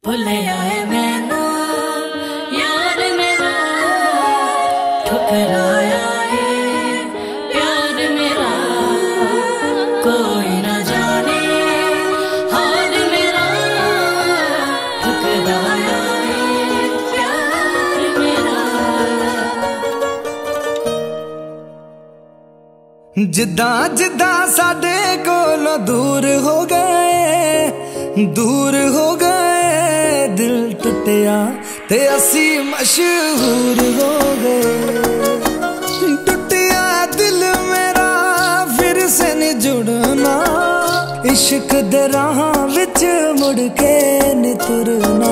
भुलिया है मैनू यार मेरा, ठुकराया है प्यार मेरा, कोई ना जाने हाल मेरा, ठुकराया है प्यार मेरा। जिदा जिदा साडे कोलों दूर हो गए दिल टुटिया ते असी मशहूर हो गए। टुटिया दिल मेरा फिर से नहीं जुड़ना, इश्क दे राह विच मुड़ के नहीं तुरना।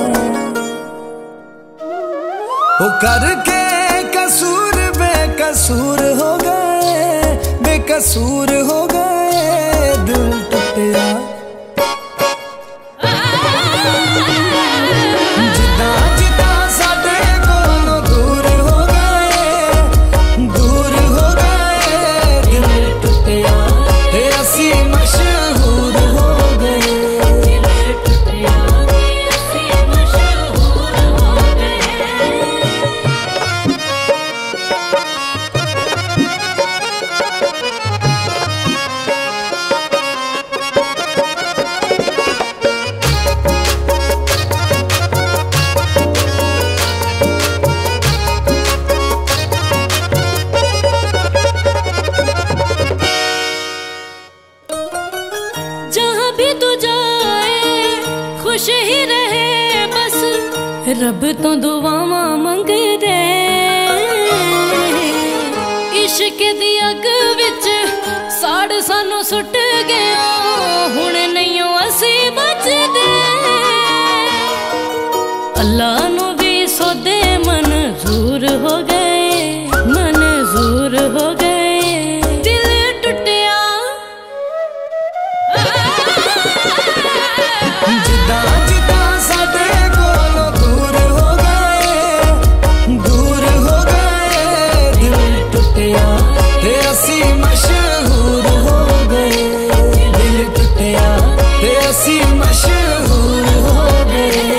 वो करके कसूर बेकसूर हो गए, बेकसूर हो गए दिल टुटिया। खुश ही रहे बस रब तो दुआवा मंगदे, इश्क दी अग विच साड़ सानू सुट गया, हुण नहीं असी बचदे। अल्लाह नू भी सौदे मंजूर हो गए, मंजूर हो गए। जिदा जिदा साडे कोलों दूर हो गए दिल टुटिया ते असी मशहूर हो गए। दिल टुटिया ते असी मशहूर हो गए।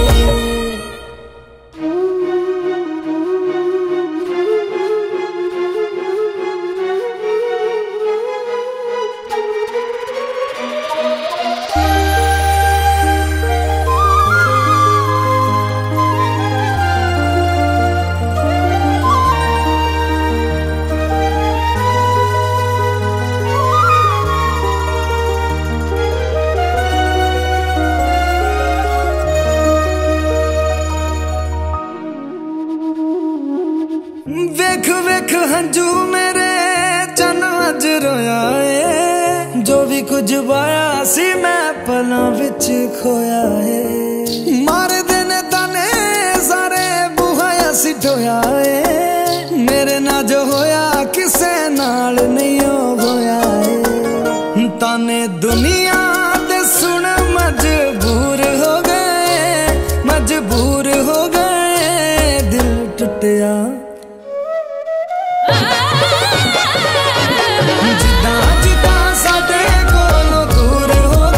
वेख वेख हंजू मेरे चन अज रोया है, जो भी कुछ पाया सी मैं पलां विच खोया है। मार देने ताने सारे बूहा असी ढोया है, मेरे ना जो होया किसे नाल नहीं होया है। ताने दुनिया दे सुन मजबूर हो गए, मजबूर हो गए दिल टुटिया। जिदा जिदा साडे कोलों दूर हो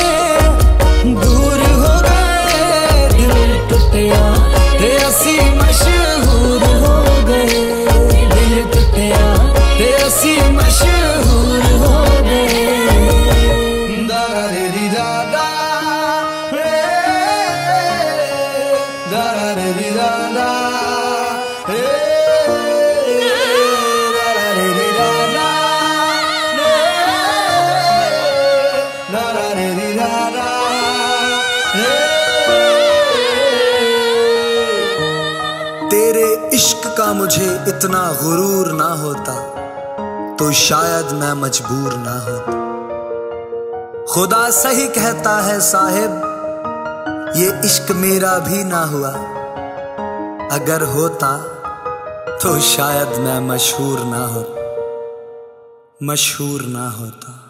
गए दिल टुटिया ते असी मशहूर हो गए। दिल टुटिया ते असी मशहूर हो गए। दारा रे री दादा रे, दारा रे री दादा रे। तेरे इश्क का मुझे इतना गुरूर ना होता तो शायद मैं मजबूर ना होता। खुदा सही कहता है साहिब ये इश्क मेरा भी ना हुआ, अगर होता तो शायद मैं मशहूर ना होता, मशहूर ना होता।